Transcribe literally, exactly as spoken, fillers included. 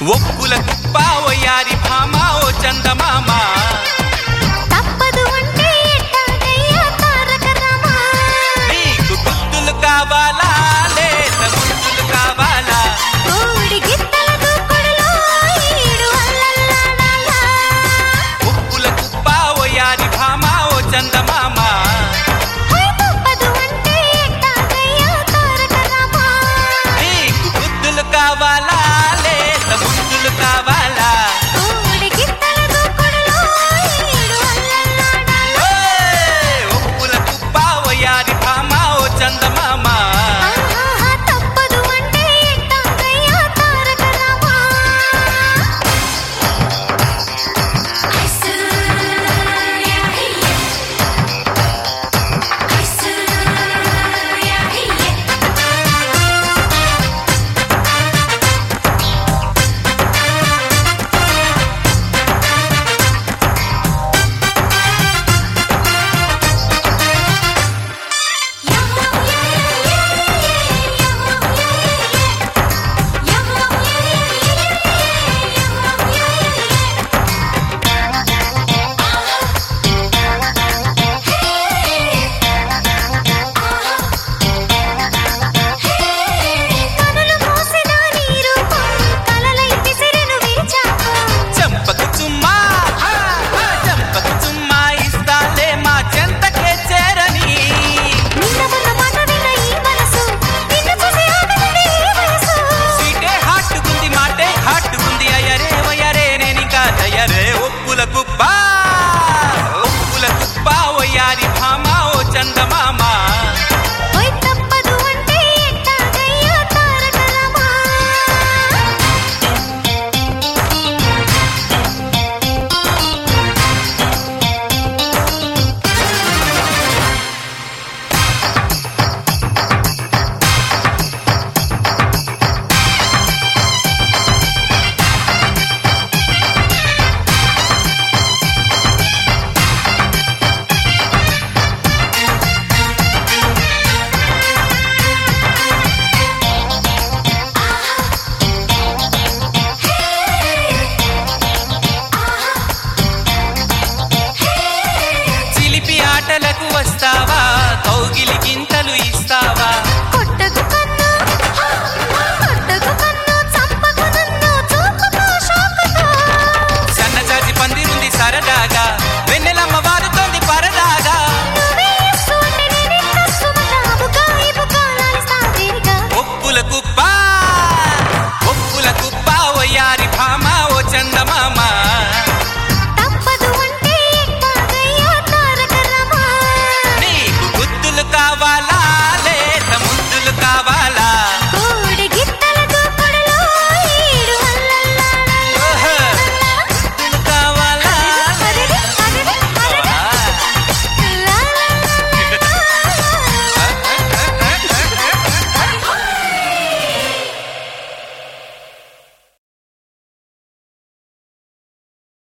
ఒప్పుల కుప్ప వయ్యారి భామ ఓ చందమామ తప్పదు అంటే ఎట్టాగయ్యా తారక రామ నీకు గుర్తులు కావాలా లేత గుర్తులు కావాలా కోడి గిత్తల దూకుడులో ఈడు అల్లల్లాడాలా ఒప్పుల కుప్ప వయ్యారి భామ ఓ చందమామ హోయ్ తప్పదు అంటే ఎట్టాగయ్యా తారక రామ నీకు గుర్తులు కావాలా లేత గుర్తులు కావాలా కోడి గిత్తల దూకుడులో ఈడు అల్లల్లాడాలా ఏయ్! ఒప్పుల కుప్ప వయ్యారి భామ ఓ చందమామ ఆహా తప్పదు అంటే ఎట్టాగయ్యా తారక రామ కనులు మూసిన నీ రూపం కలలై విసిరెను విరిచాకు చంపకు చుమ్మా ఆ, ఆ, చంపకు చుమ్మా ఇస్తాలే మా చెంతకే చేరని నిన్నమన్న మాట విన్న ఈ మనసు నిన్ను చూసి ఆగనిది ఈ వయసు సీటే హాట్టుకుంది మాటే హాట్టుకుంది అయ్యరే వయ్యరే నేనింకా తయ్యరే ఒప్పుల కుప్ప ఒప్పుల కుప్ప వయ్యారి భామ ఓ చందమామ ఓయ్ తప్పదు అంటే ఎట్టాగయ్యా తారక రామ చిలిపి ఆటలకు వస్తావా కౌగిలి గింతలు ఇస్తావా